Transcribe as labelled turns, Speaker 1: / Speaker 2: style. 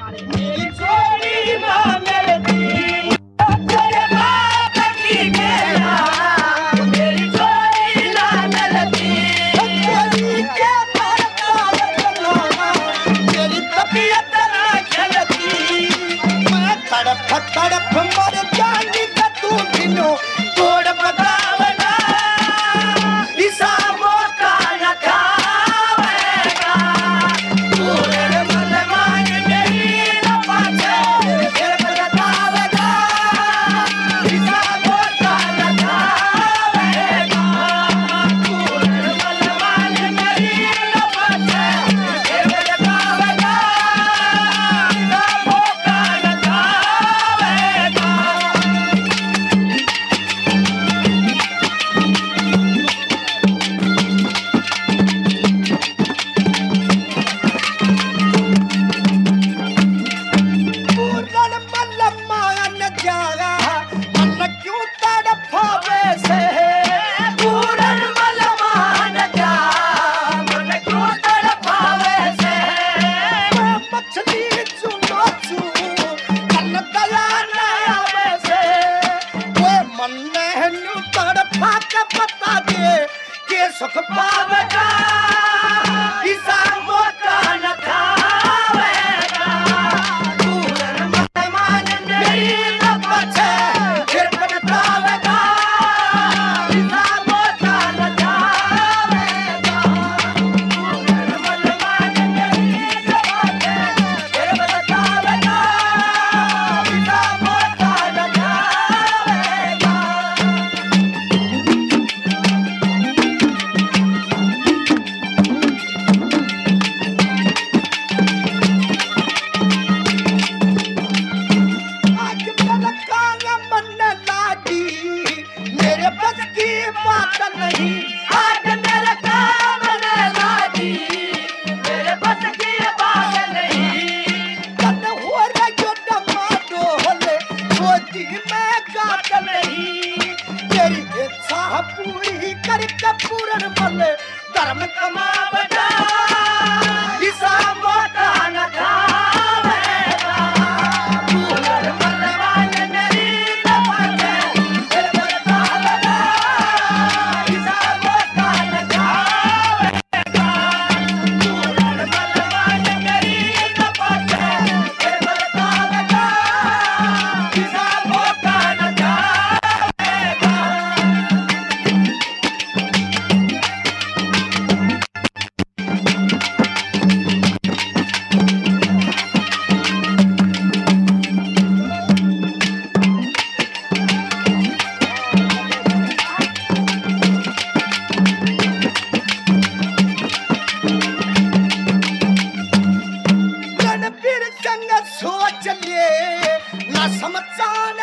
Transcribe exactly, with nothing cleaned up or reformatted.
Speaker 1: मेरी चोरी ना मिलती तेरे बाप की मेरा मेरी चोरी ना मिलती चोरी के तेरी तबीयत ना खलती मैं तड़प तड़प मर जानी तू दिनों तोड़ बतावना इसा मौका न खावेगा पूरे मन मान मेरी न पाछे फिर बतावेगा इसा मौका न खावेगा पूरे मन मान मेरी न पाछे फिर बतावेगा इसा मौका न खावेगा पूरन मल मान जागा मन क्यों तड़पावे से पूरन मल मान जा मन क्यों तड़पावे से मैं मछली चुनो चू कन दया न आवे से वो मन नु तड़पा के बता दे के सुख पावेगा इसा मौका न खावेगा पूरन मन मान मेरी न पाछे फिर बतावेगा इसा मौका न खावेगा पूरन मन मान मेरी न पाछे फिर बतावेगा इसा मौका न खावेगा आज मेरा काला मन लागी मेरे बस की बात नहीं आज मेरा काला मन लागी मेरे बस की बात नहीं कल हो रहा जो डमाडो होले सोची मैं गात नहीं तेरी इच्छा पूरी करके पूरन मल धर्म कमावना इसा मौका न खावेगा पूरन मल मान मेरी न पाछे फिर बतावेगा इसा मौका न खावेगा पूरन मल मान मेरी न पाछे फिर बतावेगा इसा मौका न खावेगा रणबीर संग सोच लिए ना समझान